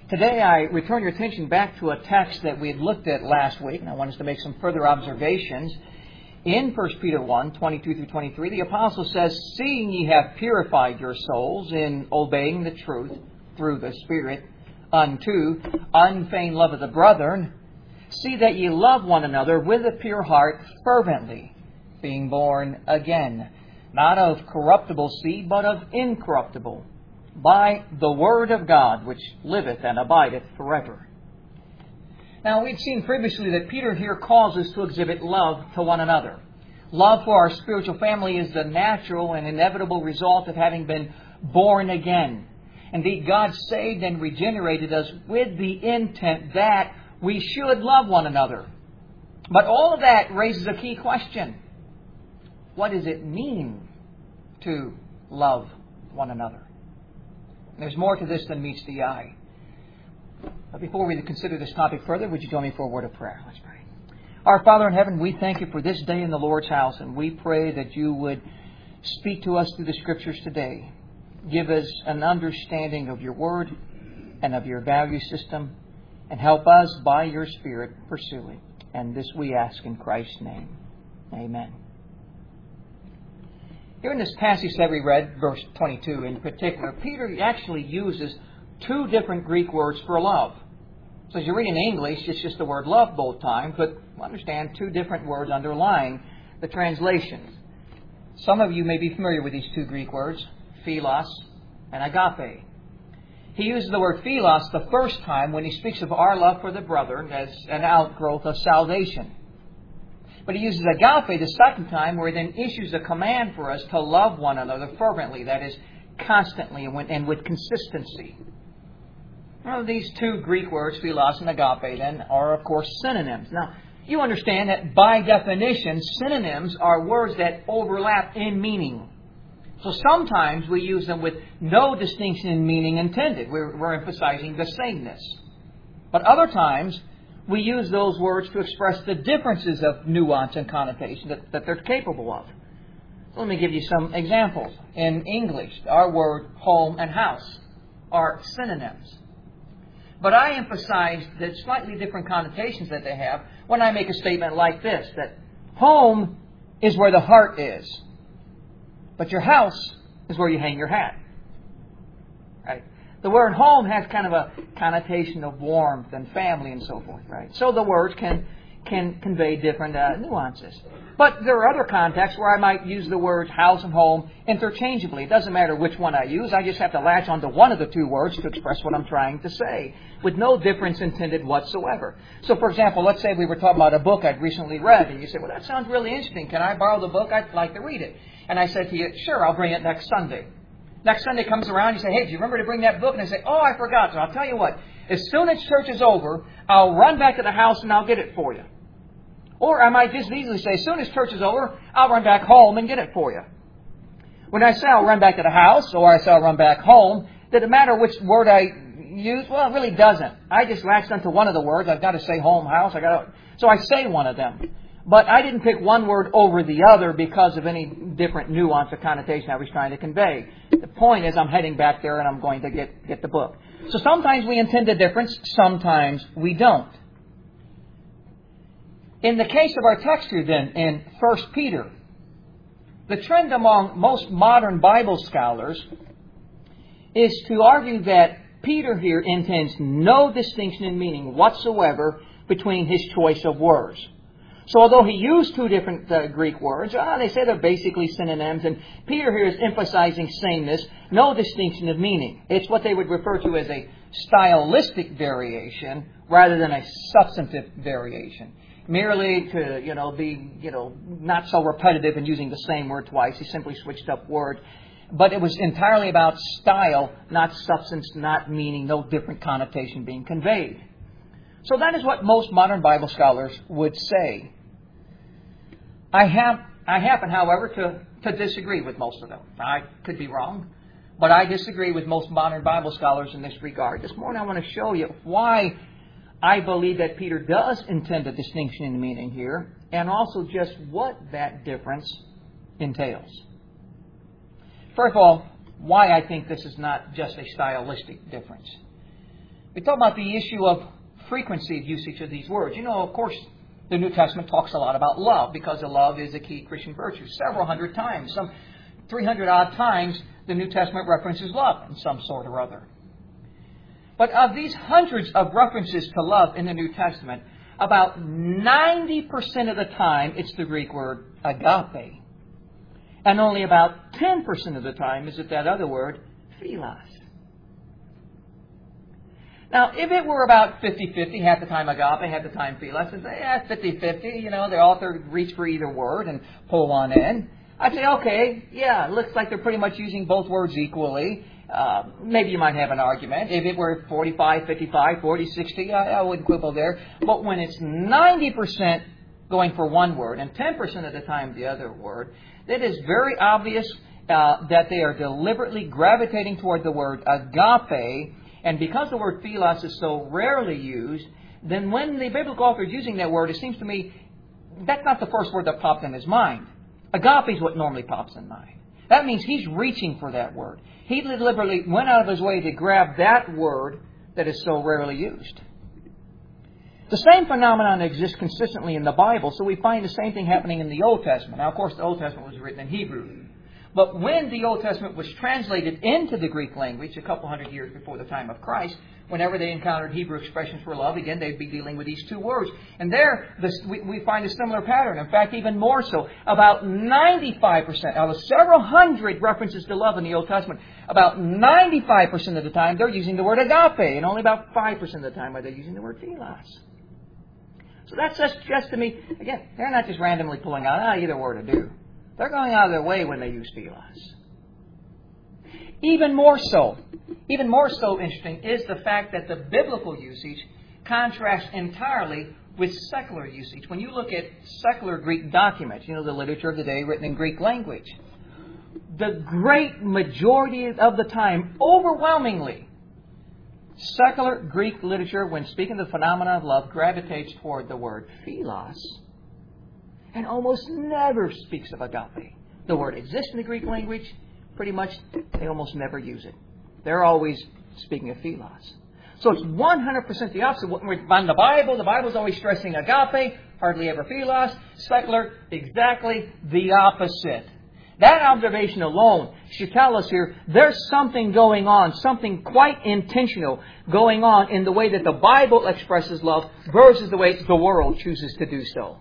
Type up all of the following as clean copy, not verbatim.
Today I return your attention back to a text that we had looked at last week, and I want us to make some further observations. In 1 Peter 1, 22 through 23, the Apostle says, "Seeing ye have purified your souls in obeying the truth through the Spirit unto unfeigned love of the brethren, see that ye love one another with a pure heart fervently, being born again, not of corruptible seed, but of incorruptible, by the Word of God, which liveth and abideth forever." Now, we've seen previously that Peter here calls us to exhibit love to one another. Love for our spiritual family is the natural and inevitable result of having been born again. Indeed, God saved and regenerated us with the intent that we should love one another. But all of that raises a key question. What does it mean to love one another? There's more to this than meets the eye. But before we consider this topic further, would you join me for a word of prayer? Let's pray. Our Father in heaven, we thank you for this day in the Lord's house, and we pray that you would speak to us through the Scriptures today. Give us an understanding of your Word and of your value system, and help us by your Spirit pursue it. And this we ask in Christ's name. Amen. Here in this passage that we read, verse 22 in particular, Peter actually uses two different Greek words for love. So as you read in English, it's just the word love both times, but understand two different words underlying the translations. Some of you may be familiar with these two Greek words, philos and agape. He uses the word philos the first time when he speaks of our love for the brethren as an outgrowth of salvation. But he uses agape the second time, where he then issues a command for us to love one another fervently, that is, constantly and with consistency. Now, these two Greek words, philos and agape, then, are, of course, synonyms. Now, you understand that by definition, synonyms are words that overlap in meaning. So sometimes we use them with no distinction in meaning intended. We're emphasizing the sameness. But other times, we use those words to express the differences of nuance and connotation that they're capable of. So let me give you some examples. In English, our word home and house are synonyms. But I emphasize the slightly different connotations that they have when I make a statement like this, that home is where the heart is, but your house is where you hang your hat. Right? The word home has kind of a connotation of warmth and family and so forth, right? So the words can convey different nuances. But there are other contexts where I might use the words house and home interchangeably. It doesn't matter which one I use. I just have to latch onto one of the two words to express what I'm trying to say, with no difference intended whatsoever. So, for example, let's say we were talking about a book I'd recently read, and you say, well, that sounds really interesting. Can I borrow the book? I'd like to read it. And I said to you, sure, I'll bring it next Sunday. Next Sunday comes around, you say, hey, do you remember to bring that book? And I say, oh, I forgot. So I'll tell you what, as soon as church is over, I'll run back to the house and I'll get it for you. Or I might just easily say, as soon as church is over, I'll run back home and get it for you. When I say I'll run back to the house, or I say I'll run back home, does it matter which word I use? Well, it really doesn't. I just latched onto one of the words. I've got to say home, house. So I say one of them. But I didn't pick one word over the other because of any different nuance or connotation I was trying to convey. The point is I'm heading back there and I'm going to get the book. So sometimes we intend a difference, sometimes we don't. In the case of our text here then, in 1 Peter, the trend among most modern Bible scholars is to argue that Peter here intends no distinction in meaning whatsoever between his choice of words. So although he used two different Greek words, they say they're basically synonyms, and Peter here is emphasizing sameness, no distinction of meaning. It's what they would refer to as a stylistic variation rather than a substantive variation. Merely to, be, not so repetitive in using the same word twice. He simply switched up words. But it was entirely about style, not substance, not meaning, no different connotation being conveyed. So that is what most modern Bible scholars would say. I happen, however, to disagree with most of them. I could be wrong, but I disagree with most modern Bible scholars in this regard. This morning I want to show you why I believe that Peter does intend a distinction in meaning here, and also just what that difference entails. First of all, why I think this is not just a stylistic difference. We talk about the issue of frequency of usage of these words. You know, of course, the New Testament talks a lot about love because love is a key Christian virtue. Several hundred times, some 300 odd times, the New Testament references love in some sort or other. But of these hundreds of references to love in the New Testament, about 90% of the time it's the Greek word agape. And only about 10% of the time is it that other word, philos. Now, if it were about 50-50, half the time agape, half the time philos, I'd say, yeah, 50-50, you know, the author reached for either word and pull one in. I'd say, okay, yeah, it looks like they're pretty much using both words equally. Maybe you might have an argument. If it were 45, 55, 40, 60, I wouldn't quibble there. But when it's 90% going for one word and 10% of the time the other word, it is very obvious that they are deliberately gravitating toward the word agape. And because the word philos is so rarely used, then when the biblical author is using that word, it seems to me that's not the first word that popped in his mind. Agape is what normally pops in mind. That means he's reaching for that word. He deliberately went out of his way to grab that word that is so rarely used. The same phenomenon exists consistently in the Bible, so we find the same thing happening in the Old Testament. Now, of course, the Old Testament was written in Hebrew. But when the Old Testament was translated into the Greek language a couple hundred years before the time of Christ, whenever they encountered Hebrew expressions for love, again, they'd be dealing with these two words. And there, we find a similar pattern. In fact, even more so. About 95%, out of several hundred references to love in the Old Testament, about 95% of the time they're using the word agape, and only about 5% of the time are they using the word philos. So that suggests to me, again, they're not just randomly pulling out, either word will do. They're going out of their way when they use philos. Even more so interesting is the fact that the biblical usage contrasts entirely with secular usage. When you look at secular Greek documents, you know, the literature of the day written in Greek language, the great majority of the time, overwhelmingly, secular Greek literature, when speaking of the phenomena of love, gravitates toward the word philos and almost never speaks of agape. The word exists in the Greek language. Pretty much, they almost never use it. They're always speaking of philos. So it's 100% the opposite. On the Bible's always stressing agape, hardly ever philos. Secular, exactly the opposite. That observation alone should tell us here there's something going on, something quite intentional going on in the way that the Bible expresses love versus the way the world chooses to do so.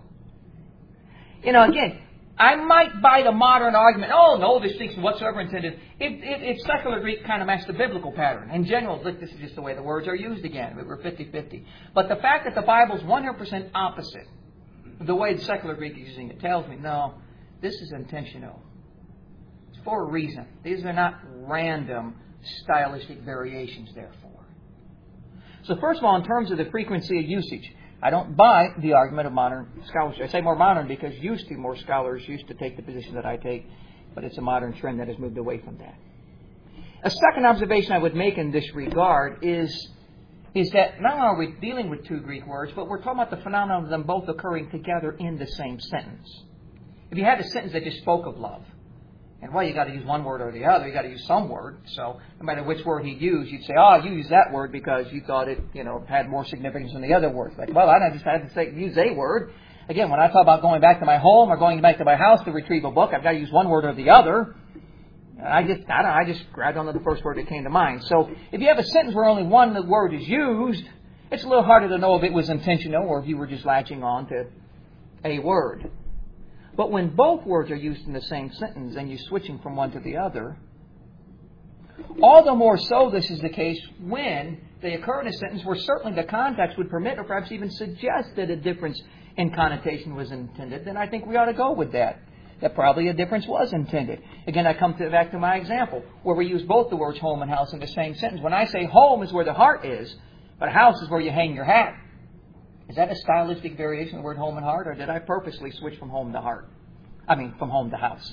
You know, again, I might buy the modern argument, oh, no distinction whatsoever intended, if secular Greek kind of matched the biblical pattern. In general, look, this is just the way the words are used again. We were 50-50. But the fact that the Bible's 100% opposite the way the secular Greek is using it tells me, no, this is intentional. It's for a reason. These are not random stylistic variations, therefore. So first of all, in terms of the frequency of usage, I don't buy the argument of modern scholars. I say more modern because more scholars used to take the position that I take, but it's a modern trend that has moved away from that. A second observation I would make in this regard is that not only are we dealing with two Greek words, but we're talking about the phenomenon of them both occurring together in the same sentence. If you had a sentence that just spoke of love, and well, you got to use one word or the other. You got to use some word. So no matter which word he used, you'd say, you used that word because you thought it, had more significance than the other words. Like, well, I just had to use a word. Again, when I talk about going back to my home or going back to my house to retrieve a book, I've got to use one word or the other. I just grabbed onto the first word that came to mind. So if you have a sentence where only one word is used, it's a little harder to know if it was intentional or if you were just latching on to a word. But when both words are used in the same sentence and you're switching from one to the other, all the more so this is the case when they occur in a sentence where certainly the context would permit or perhaps even suggest that a difference in connotation was intended, then I think we ought to go with that. That probably a difference was intended. Again, I come back to my example where we use both the words home and house in the same sentence. When I say home is where the heart is, but house is where you hang your hat. Is that a stylistic variation of the word home and heart, or did I purposely switch from home to heart? From home to house.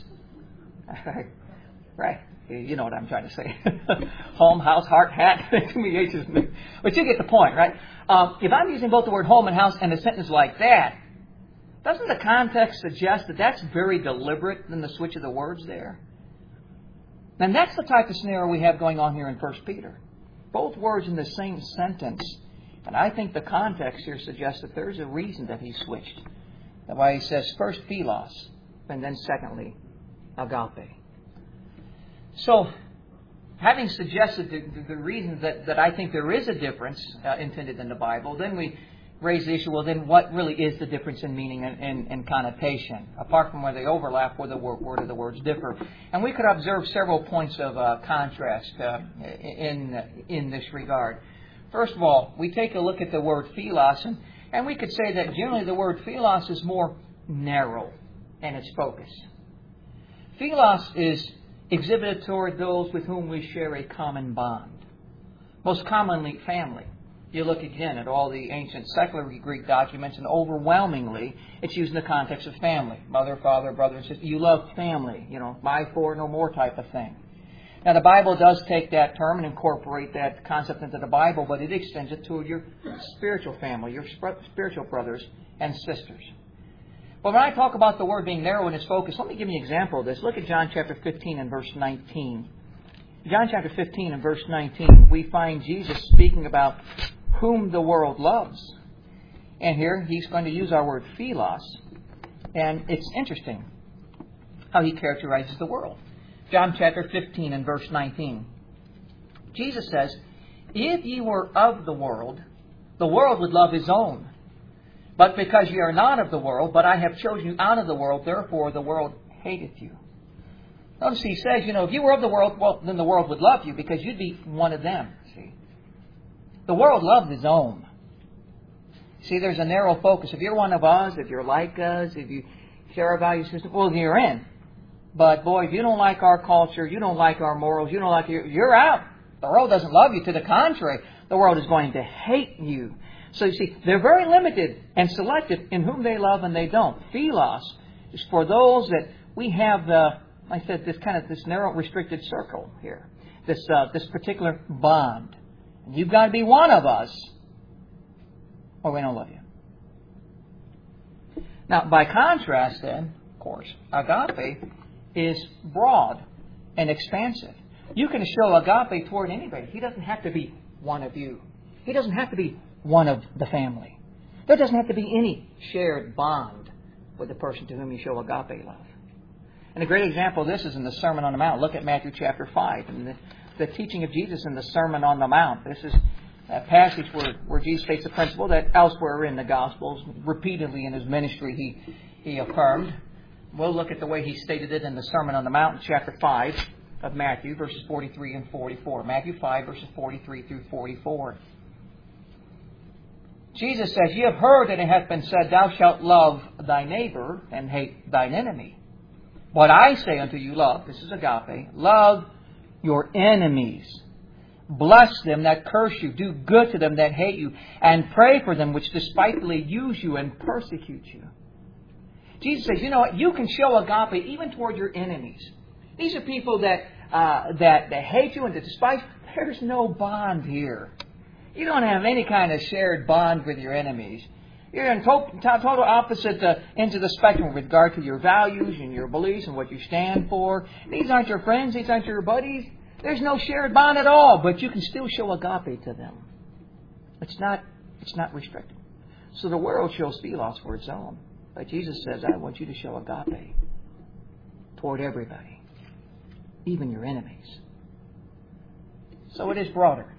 Right. You know what I'm trying to say. Home, house, heart, hat. But you get the point, right? If I'm using both the word home and house in a sentence like that, doesn't the context suggest that that's very deliberate in the switch of the words there? And that's the type of scenario we have going on here in 1 Peter. both words in the same sentence. And I think the context here suggests that there's a reason that he switched. That's why he says first philos, and then secondly, agape. So, having suggested the reasons that I think there is a difference intended in the Bible, then we raise the issue, well, then what really is the difference in meaning and connotation, apart from where they overlap, where the words differ? And we could observe several points of contrast in this regard. First of all, we take a look at the word philos, and we could say that generally the word philos is more narrow in its focus. Philos is exhibited toward those with whom we share a common bond. Most commonly, family. You look again at all the ancient secular Greek documents, and overwhelmingly, it's used in the context of family. Mother, father, brother, and sister. You love family. My four, no more type of thing. Now, the Bible does take that term and incorporate that concept into the Bible, but it extends it to your spiritual family, your spiritual brothers and sisters. But when I talk about the word being narrow in its focus, let me give you an example of this. Look at John chapter 15 and verse 19. John chapter 15 and verse 19, we find Jesus speaking about whom the world loves. And here he's going to use our word philos. And it's interesting how he characterizes the world. John chapter 15 and verse 19. Jesus says, if ye were of the world would love his own. But because ye are not of the world, but I have chosen you out of the world, therefore the world hateth you. Notice he says, if you were of the world, well, then the world would love you because you'd be one of them. See, the world loves his own. See, there's a narrow focus. If you're one of us, if you're like us, if you share our value system, well, then you're in. But boy, if you don't like our culture, you don't like our morals, you don't like you're out. The world doesn't love you. To the contrary, the world is going to hate you. So you see, they're very limited and selective in whom they love and they don't. Philos is for those that we have this narrow, restricted circle here. This particular bond. And you've got to be one of us, or we don't love you. Now, by contrast, then, of course, agape is broad and expansive. You can show agape toward anybody. He doesn't have to be one of you. He doesn't have to be one of the family. There doesn't have to be any shared bond with the person to whom you show agape love. And a great example of this is in the Sermon on the Mount. Look at Matthew chapter 5 and the teaching of Jesus in the Sermon on the Mount. This is a passage where Jesus states a principle that elsewhere in the Gospels, repeatedly in his ministry, he affirmed. We'll look at the way he stated it in the Sermon on the Mount, chapter 5 of Matthew, verses 43 and 44. Matthew 5, verses 43 through 44. Jesus says, ye have heard that it hath been said, thou shalt love thy neighbor and hate thine enemy. But I say unto you, love, this is agape, love your enemies. Bless them that curse you. Do good to them that hate you. And pray for them which despitefully use you and persecute you. Jesus says, you know what? You can show agape even toward your enemies. These are people that hate you and that despise. There's no bond here. You don't have any kind of shared bond with your enemies. You're in total opposite ends of the spectrum with regard to your values and your beliefs and what you stand for. These aren't your friends. These aren't your buddies. There's no shared bond at all, but you can still show agape to them. It's not restricted. So the world shows philos for its own. But Jesus says, I want you to show agape toward everybody, even your enemies. So it is broader.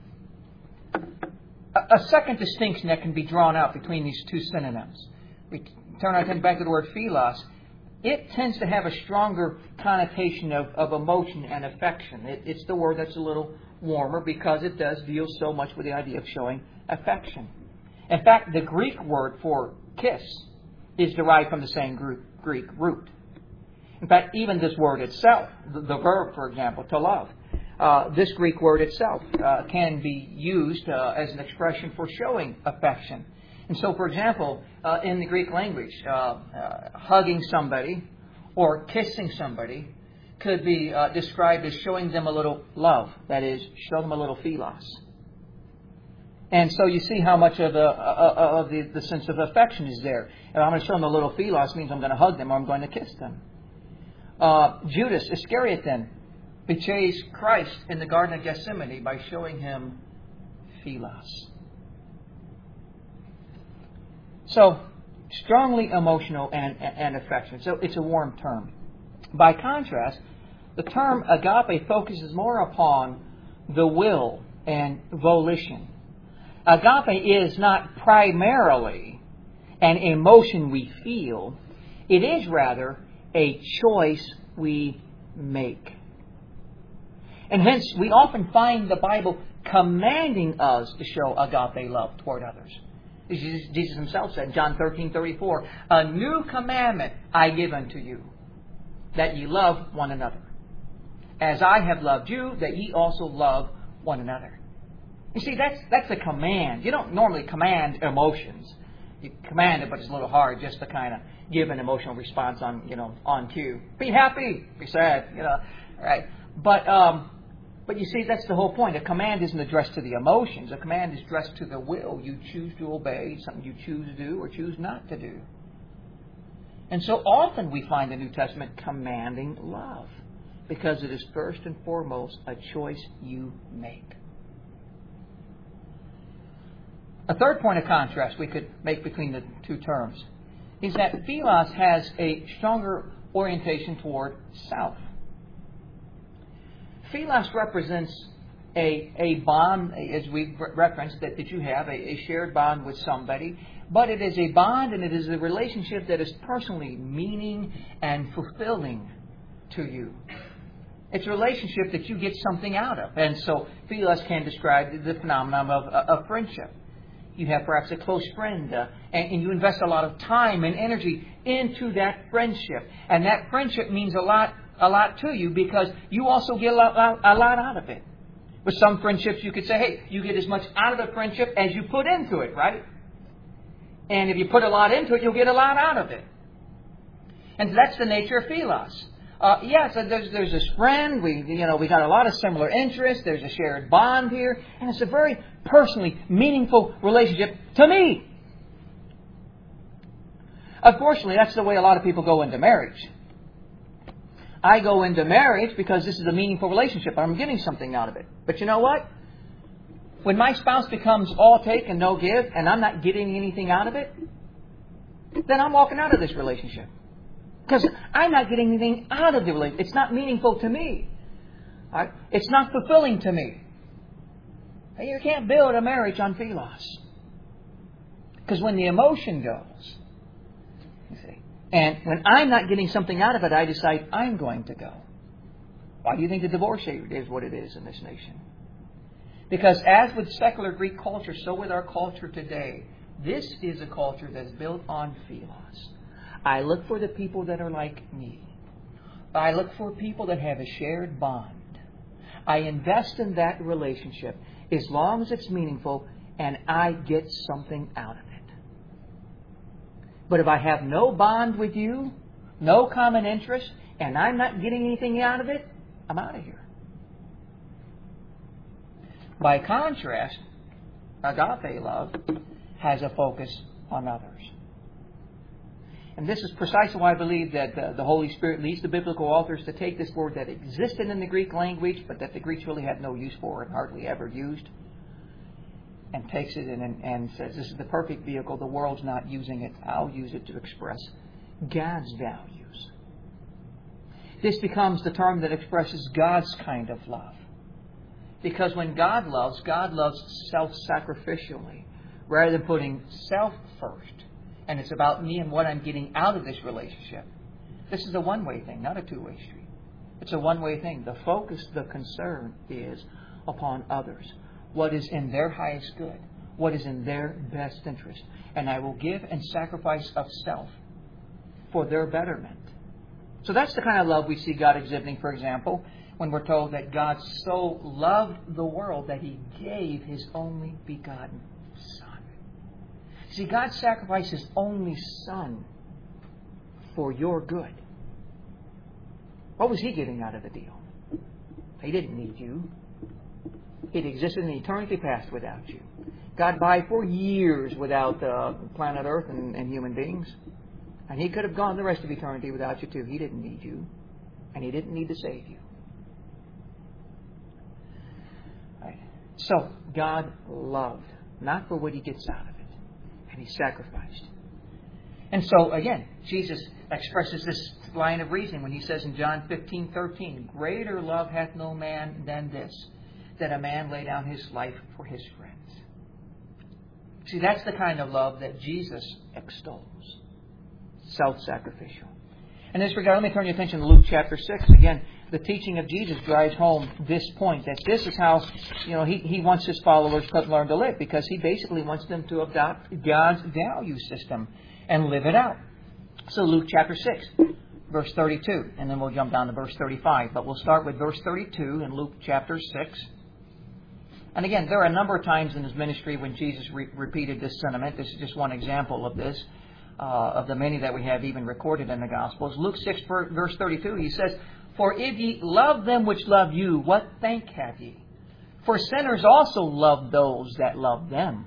A second distinction that can be drawn out between these two synonyms. We turn our attention back to the word philos. It tends to have a stronger connotation of emotion and affection. It's the word that's a little warmer because it does deal so much with the idea of showing affection. In fact, the Greek word for kiss is derived from the same Greek root. In fact, even this word itself, the verb, for example, to love, this Greek word itself can be used as an expression for showing affection. And so, for example, in the Greek language, hugging somebody or kissing somebody could be described as showing them a little love. That is, show them a little philos. And so you see how much of the sense of affection is there. If I'm going to show them a little philos, means I'm going to hug them or I'm going to kiss them. Judas Iscariot then betrays Christ in the Garden of Gethsemane by showing him philos. So, strongly emotional and affectionate. So, it's a warm term. By contrast, the term agape focuses more upon the will and volition. Agape is not primarily an emotion we feel. It is rather a choice we make. And hence, we often find the Bible commanding us to show agape love toward others. Jesus Himself said in John 13:34, "A new commandment I give unto you, that ye love one another. As I have loved you, that ye also love one another." You see, that's a command. You don't normally command emotions. You command it, but it's a little hard just to kind of give an emotional response on cue. Be happy, be sad, right? But you see, that's the whole point. A command isn't addressed to the emotions. A command is addressed to the will. You choose to obey something you choose to do or choose not to do. And so often we find the New Testament commanding love, because it is first and foremost a choice you make. A third point of contrast we could make between the two terms is that philos has a stronger orientation toward self. Philos represents a bond, as we've referenced, that you have, a shared bond with somebody. But it is a bond and it is a relationship that is personally meaning and fulfilling to you. It's a relationship that you get something out of. And so philos can describe the phenomenon of friendship. You have perhaps a close friend and you invest a lot of time and energy into that friendship. And that friendship means a lot to you because you also get a lot out of it. With some friendships you could say, hey, you get as much out of the friendship as you put into it, right? And if you put a lot into it, you'll get a lot out of it. And that's the nature of philos. So there's this friend. We got a lot of similar interests. There's a shared bond here, and it's a very personally meaningful relationship to me. Unfortunately, that's the way a lot of people go into marriage. I go into marriage because this is a meaningful relationship. I'm getting something out of it. But you know what? When my spouse becomes all take and no give, and I'm not getting anything out of it, then I'm walking out of this relationship. Because I'm not getting anything out of the relationship. It's not meaningful to me. Right? It's not fulfilling to me. You can't build a marriage on philos. Because when the emotion goes, you see, and when I'm not getting something out of it, I decide I'm going to go. Why do you think the divorce rate is what it is in this nation? Because as with secular Greek culture, so with our culture today, this is a culture that's built on philos. I look for the people that are like me. I look for people that have a shared bond. I invest in that relationship as long as it's meaningful and I get something out of it. But if I have no bond with you, no common interest, and I'm not getting anything out of it, I'm out of here. By contrast, agape love has a focus on others. And this is precisely why I believe that the Holy Spirit leads the biblical authors to take this word that existed in the Greek language, but that the Greeks really had no use for and hardly ever used, and takes it and says, this is the perfect vehicle. The world's not using it. I'll use it to express God's values. This becomes the term that expresses God's kind of love. Because when God loves self-sacrificially, rather than putting self first. And it's about me and what I'm getting out of this relationship. This is a one-way thing, not a two-way street. It's a one-way thing. The focus, the concern is upon others. What is in their highest good. What is in their best interest. And I will give and sacrifice of self for their betterment. So that's the kind of love we see God exhibiting, for example, when we're told that God so loved the world that He gave His only begotten Son. See, God sacrificed His only Son for your good. What was He getting out of the deal? He didn't need you. It existed in eternity past without you. God died for years without planet Earth and human beings. And He could have gone the rest of eternity without you too. He didn't need you. And He didn't need to save you. Right. So, God loved, not for what He gets out of it. And He sacrificed. And so, again, Jesus expresses this line of reasoning when He says in John 15:13, "Greater love hath no man than this, that a man lay down his life for his friends." See, that's the kind of love that Jesus extols. Self-sacrificial. In this regard, let me turn your attention to Luke chapter 6. Again, the teaching of Jesus drives home this point, that this is how He wants His followers to learn to live, because He basically wants them to adopt God's value system and live it out. So Luke chapter 6, verse 32, and then we'll jump down to verse 35. But we'll start with verse 32 in Luke chapter 6. And again, there are a number of times in His ministry when Jesus repeated this sentiment. This is just one example of this, of the many that we have even recorded in the Gospels. Luke 6, verse 32, He says, "For if ye love them which love you, what thank have ye? For sinners also love those that love them."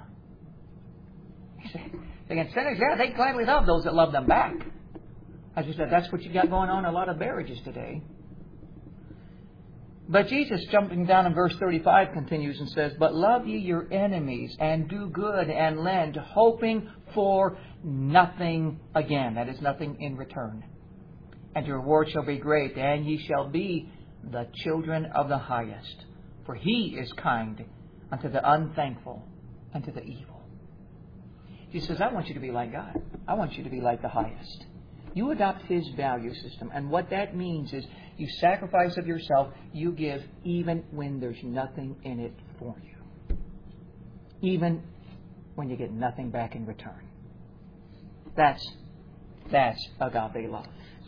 Again, sinners, they gladly love those that love them back. As we said, that's what you got going on in a lot of marriages today. But Jesus, jumping down in verse 35, continues and says, "But love ye your enemies, and do good, and lend, hoping for nothing again." That is, nothing in return. "And your reward shall be great, and ye shall be the children of the highest. For He is kind unto the unthankful and to the evil." He says, I want you to be like God. I want you to be like the highest. You adopt His value system. And what that means is you sacrifice of yourself, you give even when there's nothing in it for you. Even when you get nothing back in return. That's agape love.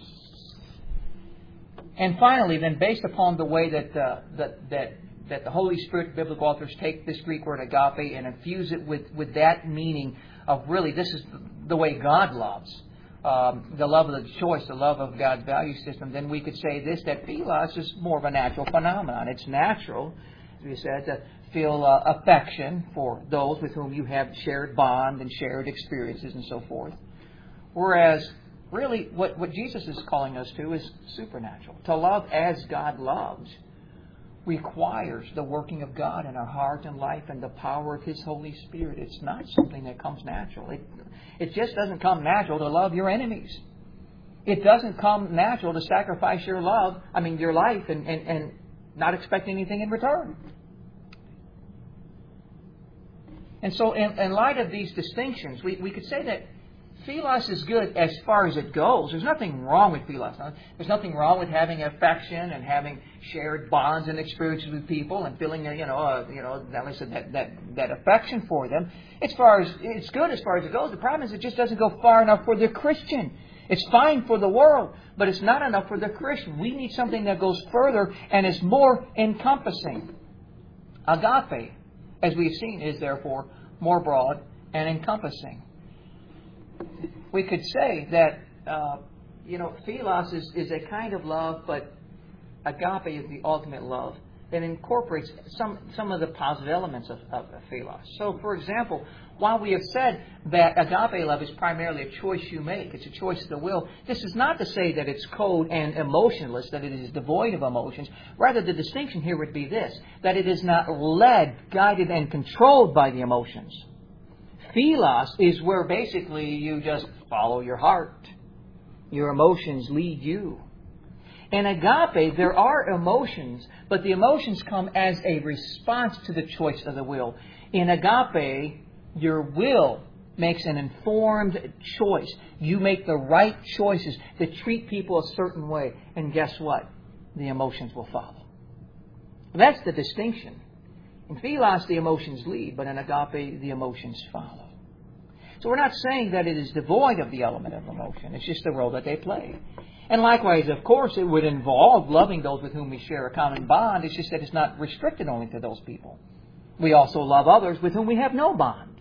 And finally, then, based upon the way that the Holy Spirit biblical authors take this Greek word agape and infuse it with that meaning of really this is the way God loves, the love of the choice, the love of God's value system, then we could say this, that philos is more of a natural phenomenon. It's natural, as we said, to feel affection for those with whom you have shared bond and shared experiences and so forth. Whereas, really, what Jesus is calling us to is supernatural. To love as God loves requires the working of God in our heart and life and the power of His Holy Spirit. It's not something that comes natural. It just doesn't come natural to love your enemies. It doesn't come natural to sacrifice your life and not expect anything in return. And so in light of these distinctions, we could say that philos is good as far as it goes. There's nothing wrong with philos. There's nothing wrong with having affection and having shared bonds and experiences with people and feeling, that affection for them. It's good as far as it goes. The problem is it just doesn't go far enough for the Christian. It's fine for the world, but it's not enough for the Christian. We need something that goes further and is more encompassing. Agape, as we've seen, is therefore more broad and encompassing. We could say that, philos is a kind of love, but agape is the ultimate love that incorporates some of the positive elements of philos. So, for example, while we have said that agape love is primarily a choice you make, it's a choice of the will, this is not to say that it's cold and emotionless, that it is devoid of emotions. Rather, the distinction here would be this, that it is not led, guided, and controlled by the emotions. Philos is where basically you just follow your heart. Your emotions lead you. In agape, there are emotions, but the emotions come as a response to the choice of the will. In agape, your will makes an informed choice. You make the right choices to treat people a certain way. And guess what? The emotions will follow. That's the distinction. In philos, the emotions lead, but in agape, the emotions follow. So we're not saying that it is devoid of the element of emotion. It's just the role that they play. And likewise, of course, it would involve loving those with whom we share a common bond. It's just that it's not restricted only to those people. We also love others with whom we have no bond.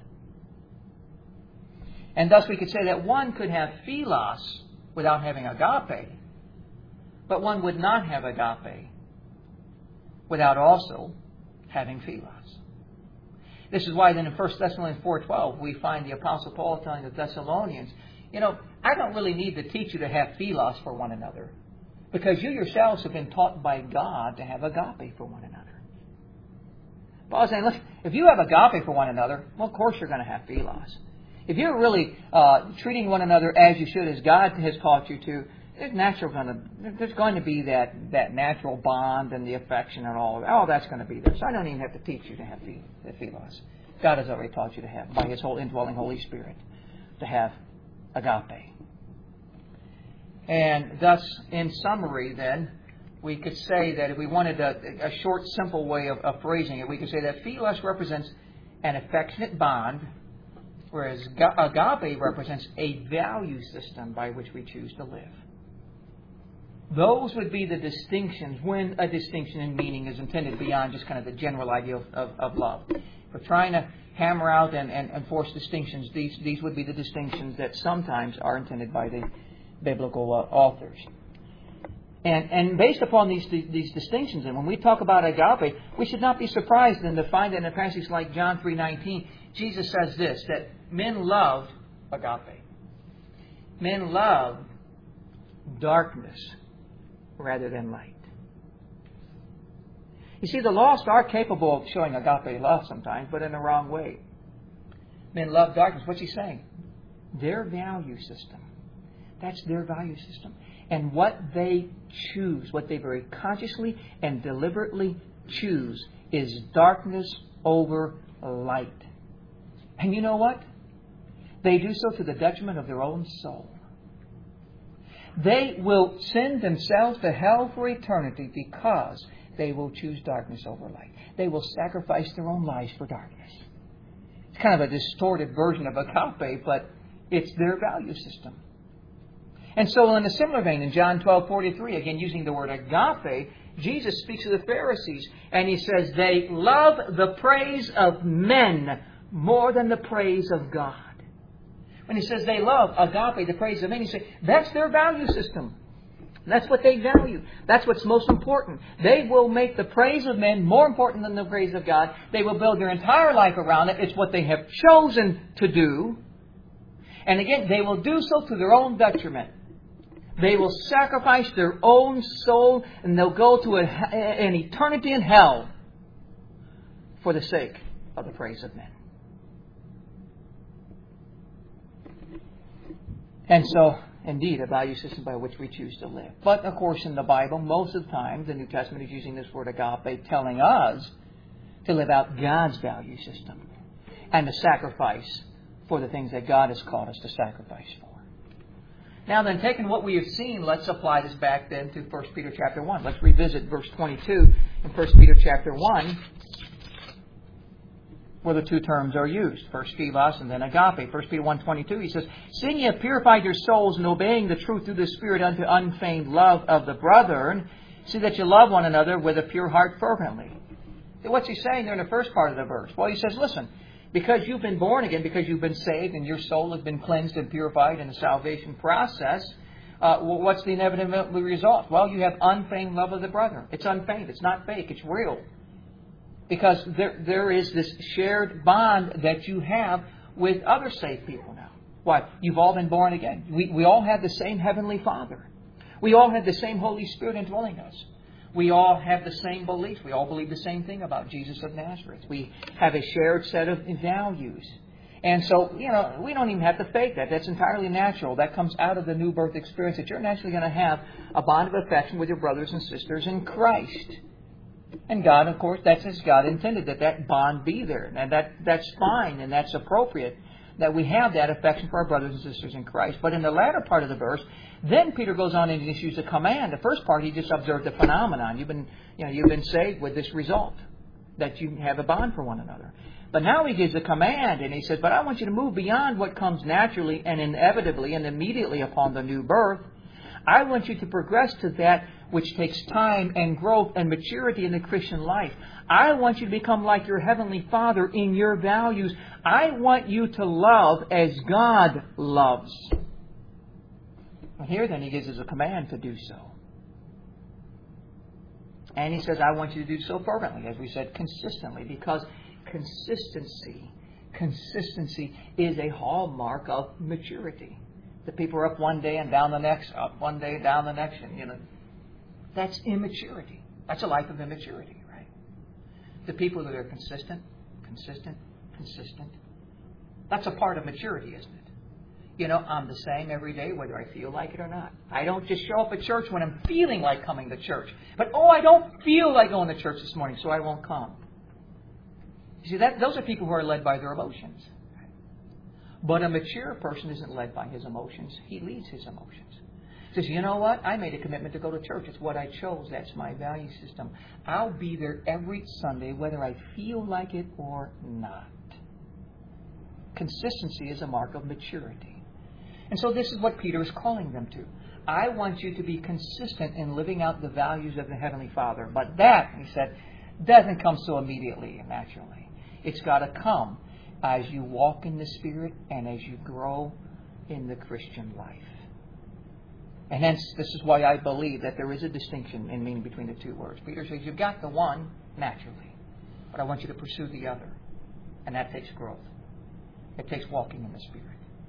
And thus we could say that one could have philos without having agape, but one would not have agape without also having philos. This is why then in 1 Thessalonians 4:12 we find the Apostle Paul telling the Thessalonians, I don't really need to teach you to have philos for one another, because you yourselves have been taught by God to have agape for one another. Paul's saying, look, if you have agape for one another, well, of course you're going to have philos. If you're really treating one another as you should, as God has taught you to, there's going to be that natural bond and the affection and all that's going to be there. So I don't even have to teach you to have philos. God has already taught you to have, by His whole indwelling Holy Spirit, to have agape. And thus, in summary then, we could say that if we wanted a short, simple way of phrasing it, we could say that philos represents an affectionate bond, whereas agape represents a value system by which we choose to live. Those would be the distinctions when a distinction in meaning is intended beyond just kind of the general idea of love. If we're trying to hammer out and enforce distinctions, these would be the distinctions that sometimes are intended by the biblical authors. And based upon these distinctions, and when we talk about agape, we should not be surprised then to find that in a passage like John 3:19, Jesus says this, that men loved agape. Men loved darkness rather than light. You see, the lost are capable of showing agape love sometimes, but in the wrong way. Men love darkness. What's he saying? Their value system. That's their value system. And what they choose, what they very consciously and deliberately choose, is darkness over light. And you know what? They do so to the detriment of their own soul. They will send themselves to hell for eternity because they will choose darkness over light. They will sacrifice their own lives for darkness. It's kind of a distorted version of agape, but it's their value system. And so in a similar vein, in John 12:43, again using the word agape, Jesus speaks to the Pharisees and He says, they love the praise of men more than the praise of God. When He says they love agape, the praise of men, He says that's their value system. That's what they value. That's what's most important. They will make the praise of men more important than the praise of God. They will build their entire life around it. It's what they have chosen to do. And again, they will do so to their own detriment. They will sacrifice their own soul and they'll go to an eternity in hell for the sake of the praise of men. And so, indeed, a value system by which we choose to live. But, of course, in the Bible, most of the time, the New Testament is using this word agape, telling us to live out God's value system and to sacrifice for the things that God has called us to sacrifice for. Now then, taking what we have seen, let's apply this back then to 1 Peter chapter 1. Let's revisit verse 22 in 1 Peter chapter 1, where the two terms are used. First philos and then agape. 1 Peter 1:22, he says, seeing ye have purified your souls in obeying the truth through the Spirit unto unfeigned love of the brethren, see that you love one another with a pure heart fervently. What's he saying there in the first part of the verse? Well, he says, listen, because you've been born again, because you've been saved and your soul has been cleansed and purified in the salvation process, what's the inevitable result? Well, you have unfeigned love of the brethren. It's unfeigned. It's not fake. It's real. Because there is this shared bond that you have with other saved people now. Why? You've all been born again. We all have the same Heavenly Father. We all have the same Holy Spirit indwelling us. We all have the same beliefs. We all believe the same thing about Jesus of Nazareth. We have a shared set of values. And so, we don't even have to fake that. That's entirely natural. That comes out of the new birth experience, that you're naturally going to have a bond of affection with your brothers and sisters in Christ. And God, of course, that's as God intended, that bond be there. And that's fine and that's appropriate, that we have that affection for our brothers and sisters in Christ. But in the latter part of the verse, then Peter goes on and issues a command. The first part, he just observed the phenomenon. You've been saved with this result, that you have a bond for one another. But now he gives a command, and he says, but I want you to move beyond what comes naturally and inevitably and immediately upon the new birth. I want you to progress to that which takes time and growth and maturity in the Christian life. I want you to become like your Heavenly Father in your values. I want you to love as God loves. Well, here then he gives us a command to do so. And he says, I want you to do so fervently, as we said, consistently, because consistency is a hallmark of maturity. The people are up one day and down the next, up one day and down the next. And, that's immaturity. That's a life of immaturity, right? The people that are consistent, consistent, consistent. That's a part of maturity, isn't it? You know, I'm the same every day, whether I feel like it or not. I don't just show up at church when I'm feeling like coming to church. But, I don't feel like going to church this morning, so I won't come. You see, those are people who are led by their emotions. But a mature person isn't led by his emotions. He leads his emotions. He says, you know what? I made a commitment to go to church. It's what I chose. That's my value system. I'll be there every Sunday, whether I feel like it or not. Consistency is a mark of maturity. And so this is what Peter is calling them to. I want you to be consistent in living out the values of the Heavenly Father. But that, he said, doesn't come so immediately and naturally. It's got to come as you walk in the Spirit and as you grow in the Christian life. And hence, this is why I believe that there is a distinction in meaning between the two words. Peter says, you've got the one naturally, but I want you to pursue the other. And that takes growth. It takes walking in the Spirit.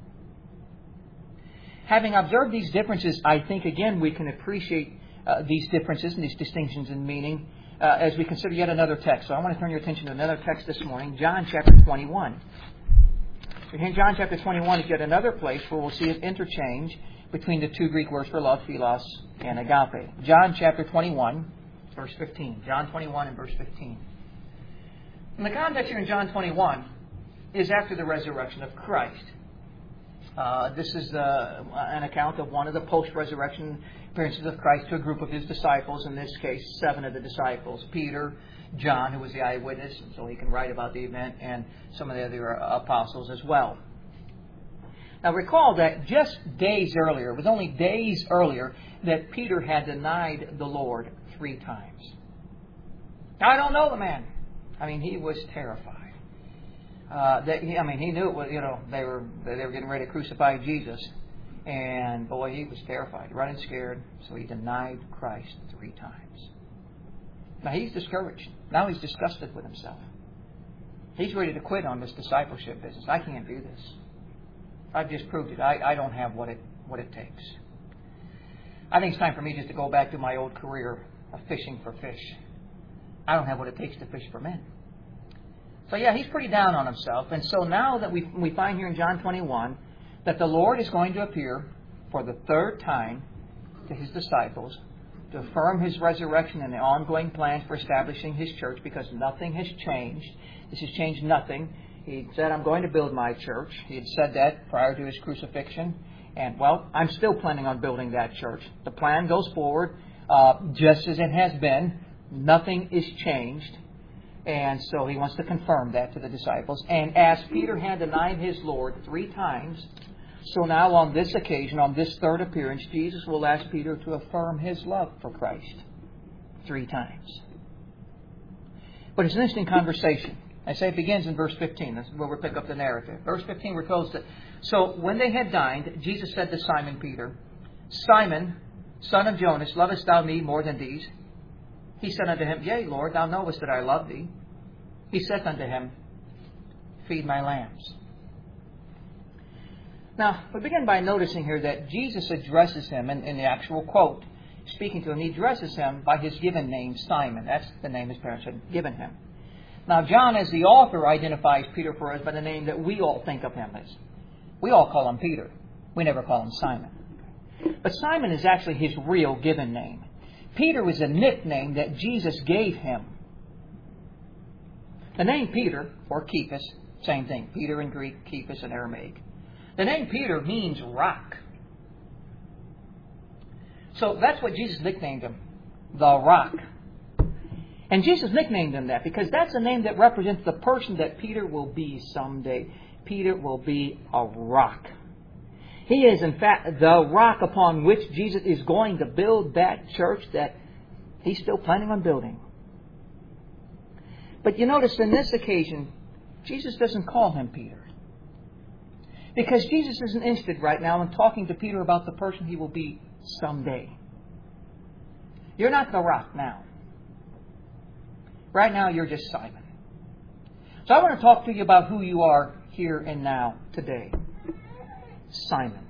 Having observed these differences, I think, again, we can appreciate these differences and these distinctions in meaning as we consider yet another text. So I want to turn your attention to another text this morning, John chapter 21. In John chapter 21 is yet another place where we'll see an interchange between the two Greek words for love, philos, and agape. John chapter 21, verse 15. John 21 and verse 15. And the context here in John 21 is after the resurrection of Christ. This is an account of one of the post-resurrection appearances of Christ to a group of His disciples, in this case, 7 of the disciples. Peter, John, who was the eyewitness, so he can write about the event, and some of the other apostles as well. Now recall that just days earlier, it was only days earlier, that Peter had denied the Lord 3 times. Now, I don't know the man. I mean, he was terrified. He knew it was, they were getting ready to crucify Jesus. And boy, he was terrified, running scared. So he denied Christ 3 times. Now he's discouraged. Now he's disgusted with himself. He's ready to quit on this discipleship business. I can't do this. I've just proved it. I don't have what it takes. I think it's time for me just to go back to my old career of fishing for fish. I don't have what it takes to fish for men. So yeah, he's pretty down on himself. And so now that we find here in John 21 that the Lord is going to appear for the 3rd time to His disciples to affirm His resurrection and the ongoing plans for establishing His church, because nothing has changed. This has changed nothing. He said, I'm going to build my church. He had said that prior to His crucifixion. And, well, I'm still planning on building that church. The plan goes forward just as it has been. Nothing is changed. And so He wants to confirm that to the disciples. And as Peter had denied his Lord 3 times, so now on this occasion, on this 3rd appearance, Jesus will ask Peter to affirm his love for Christ 3 times. But it's an interesting conversation. I say it begins in verse 15. That's where we'll pick up the narrative. Verse 15, we're told that, so when they had dined, Jesus said to Simon Peter, Simon, son of Jonas, lovest thou me more than these? He said unto him, Yea, Lord, thou knowest that I love thee. He said unto him, Feed my lambs. Now, we begin by noticing here that Jesus addresses him in the actual quote. Speaking to him, he addresses him by his given name, Simon. That's the name his parents had given him. Now, John, as the author, identifies Peter for us by the name that we all think of him as. We all call him Peter. We never call him Simon. But Simon is actually his real given name. Peter was a nickname that Jesus gave him. The name Peter, or Kephas, same thing. Peter in Greek, Kephas in Aramaic. The name Peter means rock. So that's what Jesus nicknamed him, the rock. And Jesus nicknamed him that because that's a name that represents the person that Peter will be someday. Peter will be a rock. He is, in fact, the rock upon which Jesus is going to build that church that He's still planning on building. But you notice in this occasion, Jesus doesn't call him Peter. Because Jesus isn't interested right now in talking to Peter about the person he will be someday. You're not the rock now. Right now, you're just Simon. So I want to talk to you about who you are here and now today. Simon.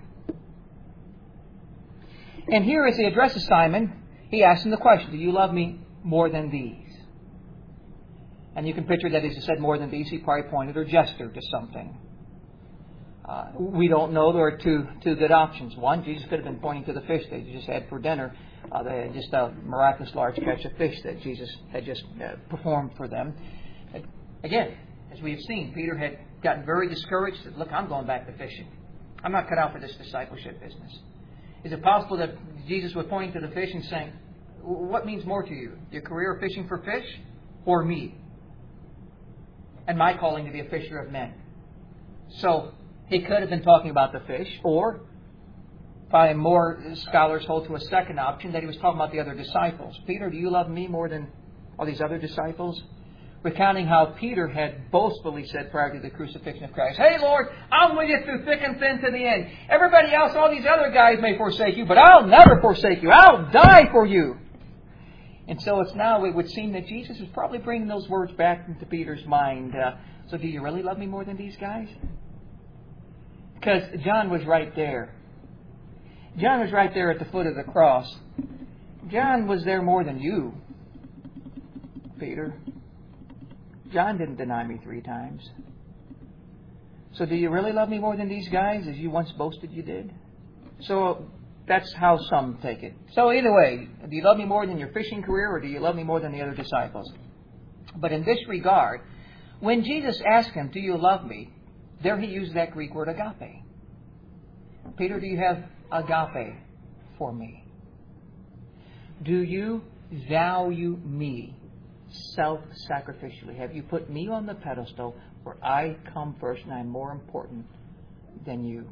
And here as he addresses Simon, he asks him the question, do you love me more than these? And you can picture that as he said more than these, he probably pointed or gestured to something. We don't know. There are two good options. One, Jesus could have been pointing to the fish they just had for dinner. They had just a miraculous large catch of fish that Jesus had just performed for them. Again, as we have seen, Peter had gotten very discouraged. Said, "Look, I'm going back to fishing. I'm not cut out for this discipleship business." Is it possible that Jesus was pointing to the fish and saying, "What means more to you, your career of fishing for fish or me? And my calling to be a fisher of men?" So he could have been talking about the fish, or probably more scholars hold to a second option, that he was talking about the other disciples. Peter, do you love me more than all these other disciples? Recounting how Peter had boastfully said prior to the crucifixion of Christ, "Hey, Lord, I'm with you through thick and thin to the end. Everybody else, all these other guys may forsake you, but I'll never forsake you. I'll die for you." And so it's now, it would seem that Jesus is probably bringing those words back into Peter's mind. So do you really love me more than these guys? Because John was right there. John was right there at the foot of the cross. John was there more than you, Peter. John didn't deny me 3 times. So do you really love me more than these guys, as you once boasted you did? So that's how some take it. So either way, do you love me more than your fishing career, or do you love me more than the other disciples? But in this regard, when Jesus asked him, "Do you love me?" there he used that Greek word agape. Peter, do you have agape for me? Do you value me self-sacrificially? Have you put me on the pedestal where I come first and I'm more important than you?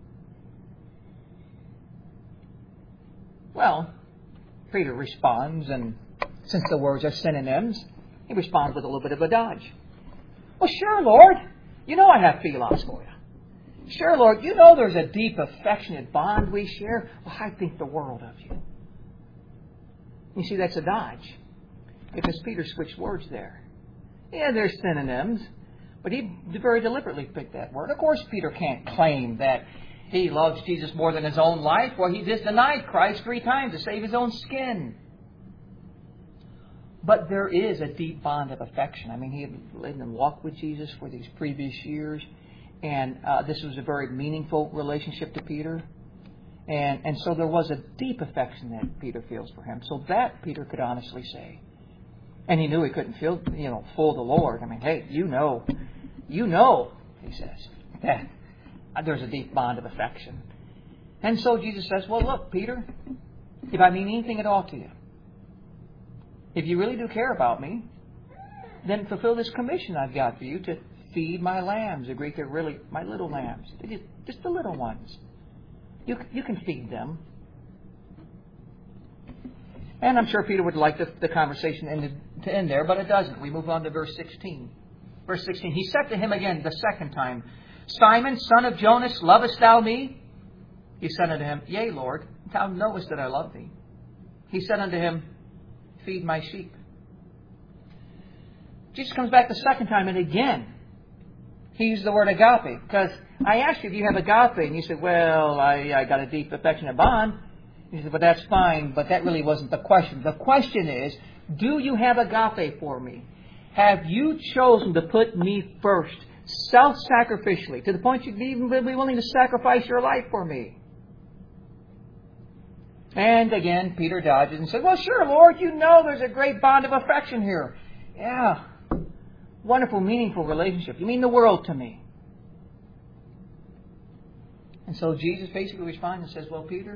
Well, Peter responds, and since the words are synonyms, he responds with a little bit of a dodge. "Well, sure, Lord. You know I have philos for you. Sure, Lord. You know there's a deep, affectionate bond we share. Well, I think the world of you." You see, that's a dodge, because Peter switched words there. Yeah, there's synonyms, but he very deliberately picked that word. Of course, Peter can't claim that he loves Jesus more than his own life. Well, he just denied Christ 3 times to save his own skin. But there is a deep bond of affection. I mean, he had lived and walked with Jesus for these previous years, and this was a very meaningful relationship to Peter. And so there was a deep affection that Peter feels for him. So that Peter could honestly say. And he knew he couldn't fool the Lord. I mean, hey, you know, he says, that there's a deep bond of affection. And so Jesus says, "Well, look, Peter, if I mean anything at all to you, if you really do care about me, then fulfill this commission I've got for you to feed my lambs." The Greek are really my little lambs. Just the little ones. You can feed them. And I'm sure Peter would like the conversation to end there, but it doesn't. We move on to verse 16. Verse 16, he said to him again the second time, "Simon, son of Jonas, lovest thou me?" He said unto him, "Yea, Lord, thou knowest that I love thee." He said unto him, "Feed my sheep." Jesus comes back the second time, and again, he used the word agape. Because I asked you if you have agape, and you said, "Well, I got a deep affectionate bond." He said, "But that's fine, but that really wasn't the question. The question is, do you have agape for me? Have you chosen to put me first, self-sacrificially, to the point you'd even be willing to sacrifice your life for me?" And again, Peter dodges and says, "Well, sure, Lord, you know there's a great bond of affection here." Yeah, wonderful, meaningful relationship. You mean the world to me. And so Jesus basically responds and says, "Well, Peter,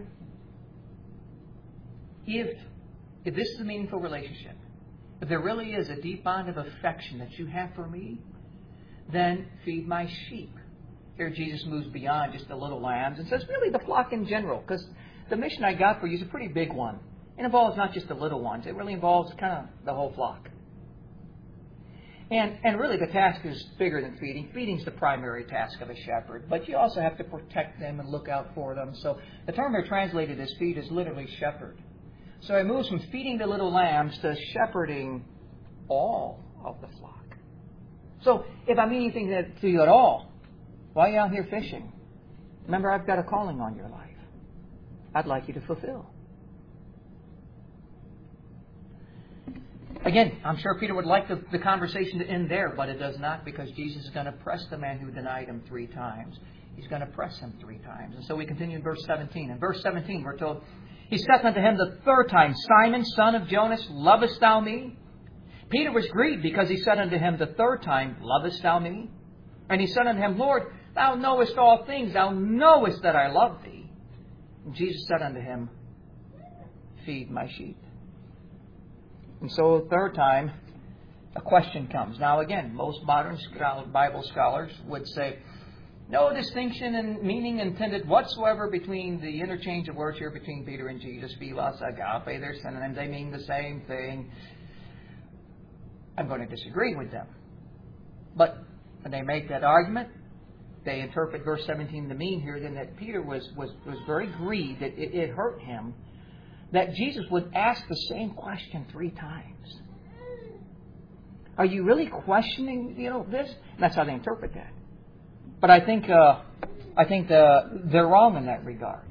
if this is a meaningful relationship, if there really is a deep bond of affection that you have for me, then feed my sheep." Here Jesus moves beyond just the little lambs and says, really the flock in general, because the mission I got for you is a pretty big one. It involves not just the little ones. It really involves kind of the whole flock. And really the task is bigger than feeding. Feeding is the primary task of a shepherd. But you also have to protect them and look out for them. So the term here translated as feed is literally shepherd. So it moves from feeding the little lambs to shepherding all of the flock. So if I mean anything to you at all, why are you out here fishing? Remember, I've got a calling on your life I'd like you to fulfill. Again, I'm sure Peter would like the conversation to end there, but it does not, because Jesus is going to press the man who denied Him 3 times. He's going to press Him 3 times. And so we continue in verse 17. In verse 17 we're told, He saith unto him the 3rd time, Simon, son of Jonas, lovest thou me? Peter was grieved because he said unto him the 3rd time, Lovest thou me? And he said unto him, Lord, thou knowest all things. Thou knowest that I love thee. And Jesus said unto him, Feed my sheep. And so the 3rd time, a question comes. Now again, most modern Bible scholars would say, no distinction in meaning intended whatsoever between the interchange of words here between Peter and Jesus. Philos, agape, they're synonyms. They mean the same thing. I'm going to disagree with them. But when they make that argument, they interpret verse 17 to mean here then that Peter was very grieved, that it hurt him, that Jesus would ask the same question 3 times. Are you really questioning, this? And that's how they interpret that. But I think they're wrong in that regard.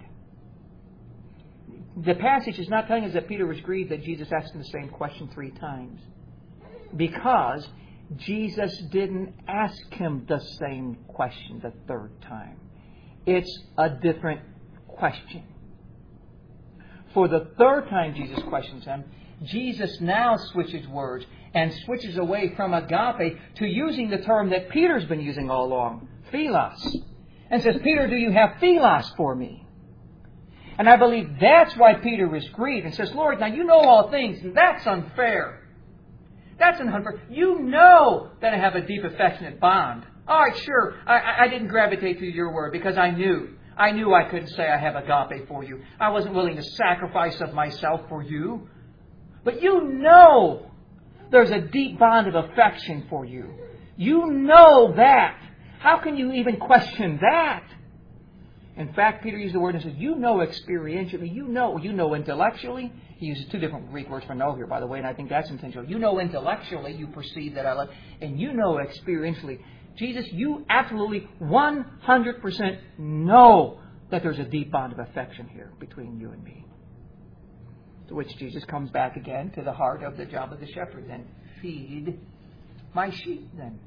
The passage is not telling us that Peter was grieved that Jesus asked him the same question 3 times, because Jesus didn't ask him the same question the 3rd time. It's a different question. For the 3rd time Jesus questions him, Jesus now switches words and switches away from agape to using the term that Peter's been using all along, philos. And says, Peter, do you have philos for me? And I believe that's why Peter was grieved and says, Lord, now you know all things, and that's unfair. That's unfair. You know that I have a deep affectionate bond. All right, sure, I didn't gravitate to your word because I knew I couldn't say I have agape for you. I wasn't willing to sacrifice of myself for you. But you know there's a deep bond of affection for you. You know that. How can you even question that? In fact, Peter used the word and says, you know experientially, you know intellectually. He uses 2 different Greek words for know here, by the way, and I think that's intentional. You know intellectually, you perceive that I love, and you know experientially. Jesus, you absolutely 100% know that there's a deep bond of affection here between you and me. To which Jesus comes back again to the heart of the job of the shepherd. Then feed my sheep then.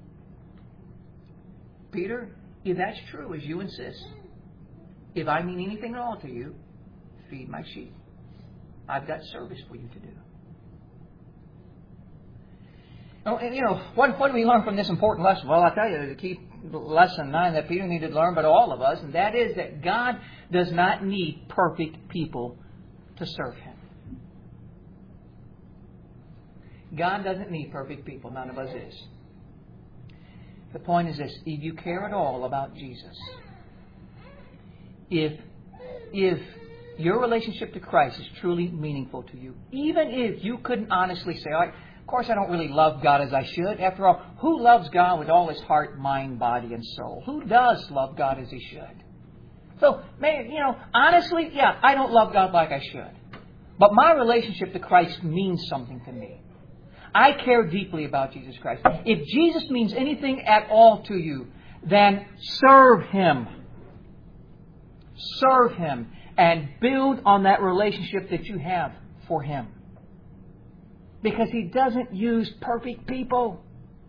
Peter, if that's true, as you insist, if I mean anything at all to you, feed my sheep. I've got service for you to do. Oh, and what do we learn from this important lesson? Well, I'll tell you, the key lesson 9 that Peter needed to learn, but all of us, and that is that God does not need perfect people to serve Him. God doesn't need perfect people. None of us is. The point is this. If you care at all about Jesus, if your relationship to Christ is truly meaningful to you, even if you couldn't honestly say, all right, of course I don't really love God as I should. After all, who loves God with all his heart, mind, body, and soul? Who does love God as he should? So, honestly, yeah, I don't love God like I should. But my relationship to Christ means something to me. I care deeply about Jesus Christ. If Jesus means anything at all to you, then serve Him. Serve Him and build on that relationship that you have for Him. Because He doesn't use perfect people.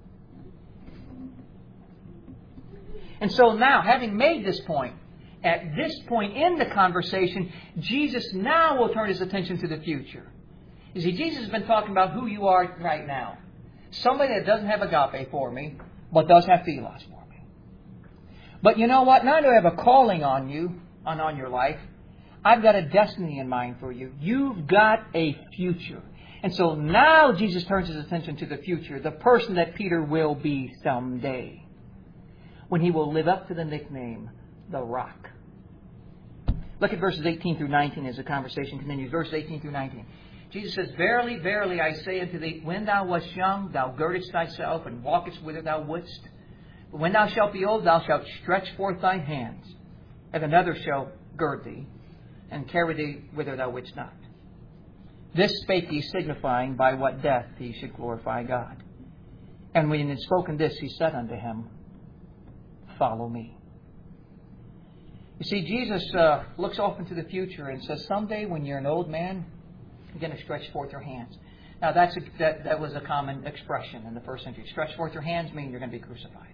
And so now, having made this point, at this point in the conversation, Jesus now will turn His attention to the future. You see, Jesus has been talking about who you are right now. Somebody that doesn't have agape for me, but does have philos for me. But you know what? Not only do I have a calling on you, on your life, I've got a destiny in mind for you. You've got a future. And so now Jesus turns His attention to the future, the person that Peter will be someday, when he will live up to the nickname, the Rock. Look at verses 18 through 19 as the conversation continues. Verses 18 through 19. Jesus says, Verily, verily, I say unto thee, when thou wast young, thou girdedst thyself, and walkedst whither thou wouldst. But when thou shalt be old, thou shalt stretch forth thine hands, and another shall gird thee, and carry thee whither thou wouldst not. This spake he, signifying by what death he should glorify God. And when he had spoken this, he said unto him, Follow me. You see, Jesus looks off into the future and says, someday when you're an old man, you're going to stretch forth your hands. Now that was a common expression in the first century. Stretch forth your hands mean you're going to be crucified.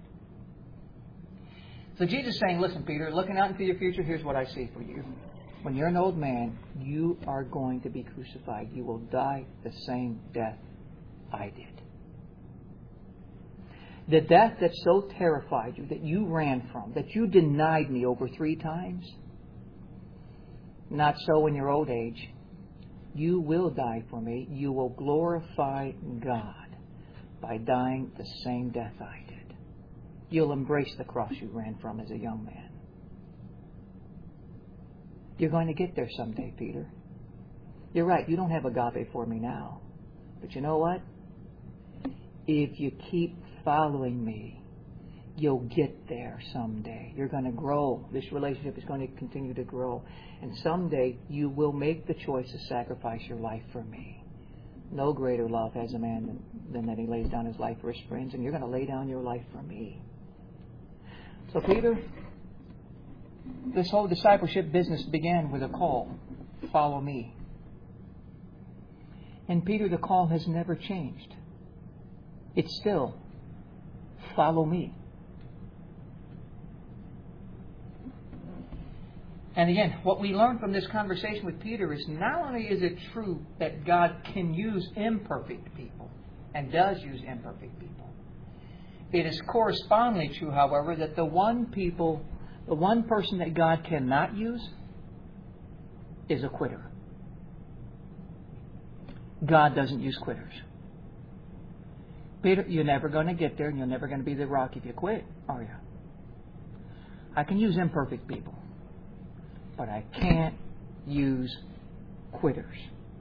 So Jesus is saying, listen, Peter, looking out into your future, here's what I see for you. When you're an old man, you are going to be crucified. You will die the same death I did. The death that so terrified you, that you ran from, that you denied me over 3 times, not so in your old age. You will die for me. You will glorify God by dying the same death I did. You'll embrace the cross you ran from as a young man. You're going to get there someday, Peter. You're right, you don't have agape for me now. But you know what? If you keep following me, you'll get there someday. You're going to grow. This relationship is going to continue to grow. And someday you will make the choice to sacrifice your life for me. No greater love has a man than that he lays down his life for his friends. And you're going to lay down your life for me. So Peter, this whole discipleship business began with a call. Follow me. And Peter, the call has never changed. It's still, follow me. And again, what we learn from this conversation with Peter is not only is it true that God can use imperfect people and does use imperfect people, it is correspondingly true, however, that the one person that God cannot use is a quitter. God doesn't use quitters. Peter, you're never going to get there and you're never going to be the rock if you quit, are you? I can use imperfect people, but I can't use quitters.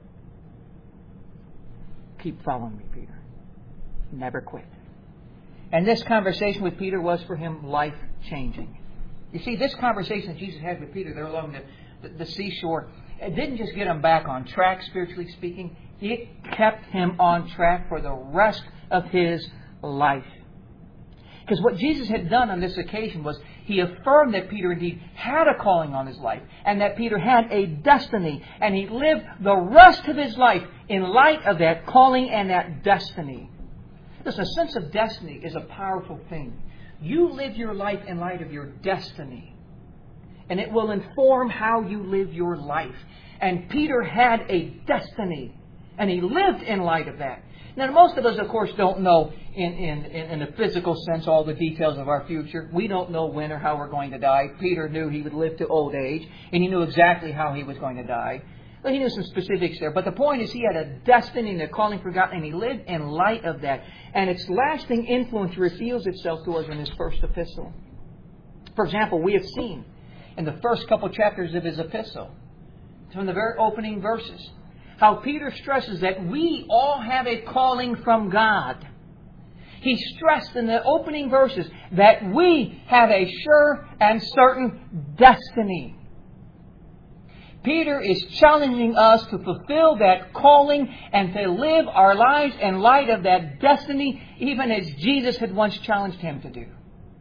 Keep following me, Peter. Never quit. And this conversation with Peter was for him life-changing. You see, this conversation that Jesus had with Peter there along the seashore, it didn't just get him back on track, spiritually speaking. It kept him on track for the rest of his life. Because what Jesus had done on this occasion was He affirmed that Peter indeed had a calling on his life and that Peter had a destiny. And he lived the rest of his life in light of that calling and that destiny. Listen, a sense of destiny is a powerful thing. You live your life in light of your destiny. And it will inform how you live your life. And Peter had a destiny. And he lived in light of that. Now, most of us, of course, don't know in the physical sense all the details of our future. We don't know when or how we're going to die. Peter knew he would live to old age, and he knew exactly how he was going to die. But he knew some specifics there. But the point is, he had a destiny and a calling for God, and he lived in light of that. And its lasting influence reveals itself to us in his first epistle. For example, we have seen in the first couple chapters of his epistle, from the very opening verses, how Peter stresses that we all have a calling from God. He stressed in the opening verses that we have a sure and certain destiny. Peter is challenging us to fulfill that calling and to live our lives in light of that destiny, even as Jesus had once challenged him to do.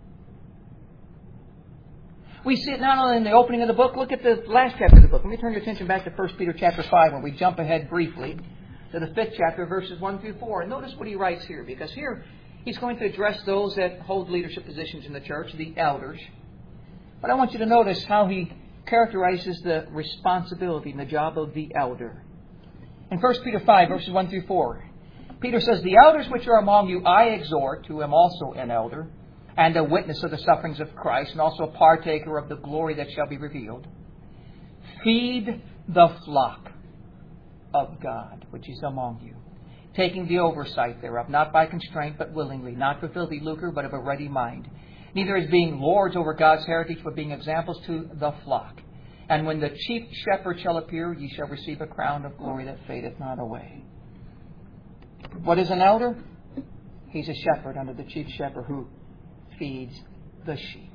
We see it not only in the opening of the book. Look at the last chapter of the book. Let me turn your attention back to 1 Peter chapter 5 when we jump ahead briefly to the 5th chapter, verses 1 through 4. And notice what he writes here, because here he's going to address those that hold leadership positions in the church, the elders. But I want you to notice how he characterizes the responsibility and the job of the elder. In 1 Peter 5, verses 1 through 4, Peter says, "The elders which are among you I exhort, who am also an elder, and a witness of the sufferings of Christ, and also a partaker of the glory that shall be revealed. Feed the flock of God, which is among you, taking the oversight thereof, not by constraint, but willingly, not for filthy lucre, but of a ready mind, neither as being lords over God's heritage, but being examples to the flock. And when the chief shepherd shall appear, ye shall receive a crown of glory that fadeth not away." What is an elder? He's a shepherd under the chief shepherd who feeds the sheep.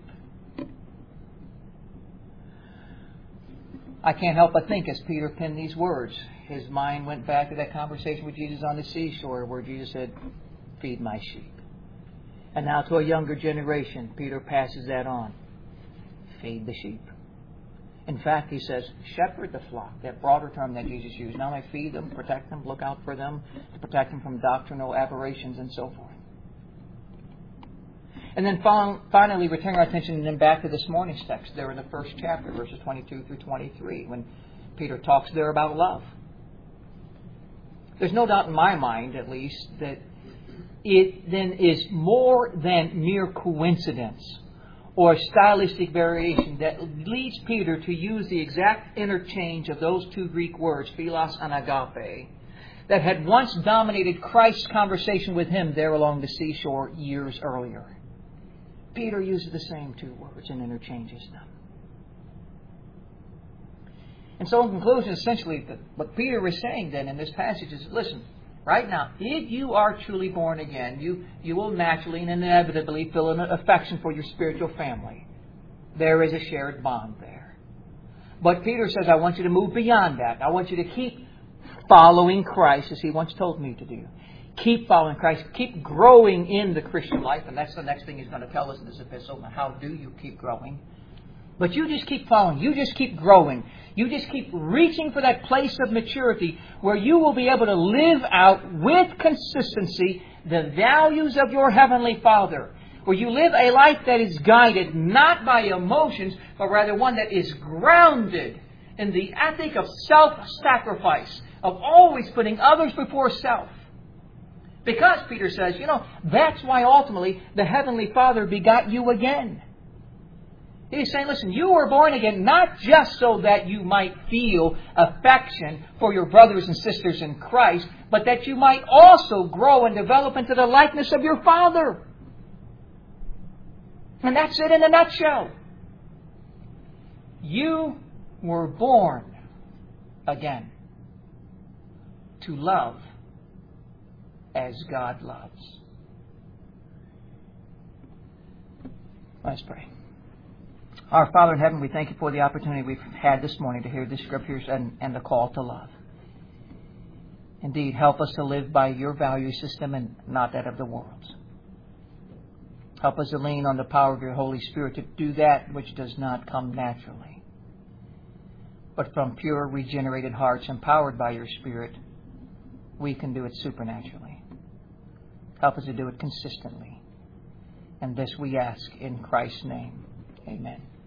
I can't help but think as Peter penned these words, his mind went back to that conversation with Jesus on the seashore where Jesus said, "Feed my sheep." And now to a younger generation, Peter passes that on. Feed the sheep. In fact, he says, shepherd the flock, that broader term that Jesus used. Not only feed them, protect them, look out for them, to protect them from doctrinal aberrations and so forth. And then finally, returning our attention then back to this morning's text there in the first chapter, verses 22 through 23, when Peter talks there about love. There's no doubt in my mind, at least, that it then is more than mere coincidence or stylistic variation that leads Peter to use the exact interchange of those two Greek words, philos and agape, that had once dominated Christ's conversation with him there along the seashore years earlier. Peter uses the same two words and interchanges them. And so in conclusion, essentially, what Peter is saying then in this passage is, listen, right now, if you are truly born again, you will naturally and inevitably feel an affection for your spiritual family. There is a shared bond there. But Peter says, I want you to move beyond that. I want you to keep following Christ as He once told me to do. Keep following Christ. Keep growing in the Christian life. And that's the next thing he's going to tell us in this epistle. How do you keep growing? But you just keep following. You just keep growing. You just keep reaching for that place of maturity where you will be able to live out with consistency the values of your Heavenly Father. Where you live a life that is guided not by emotions, but rather one that is grounded in the ethic of self-sacrifice, of always putting others before self. Because, Peter says, that's why ultimately the Heavenly Father begot you again. He's saying, listen, you were born again not just so that you might feel affection for your brothers and sisters in Christ, but that you might also grow and develop into the likeness of your Father. And that's it in a nutshell. You were born again to love as God loves. Let's pray. Our Father in heaven, we thank You for the opportunity we've had this morning to hear the Scriptures and the call to love. Indeed, help us to live by Your value system and not that of the world's. Help us to lean on the power of Your Holy Spirit to do that which does not come naturally, but from pure, regenerated hearts empowered by Your Spirit, we can do it supernaturally. Help us to do it consistently. And this we ask in Christ's name. Amen.